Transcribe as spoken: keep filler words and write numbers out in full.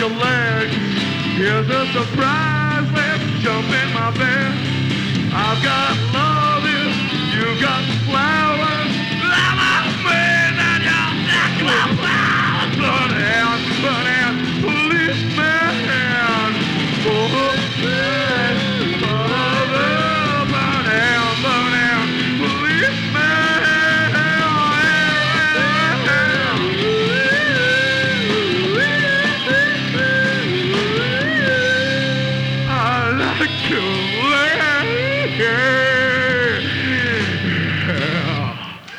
your legs. Here's a surprise, let's jump in my bed. I've got love, you got flowers. I'm a man and you're my flowers. Bloodhound, bloodhound, policeman. Oh, man, bloodhound, bloodhound, policeman. I like you, yeah.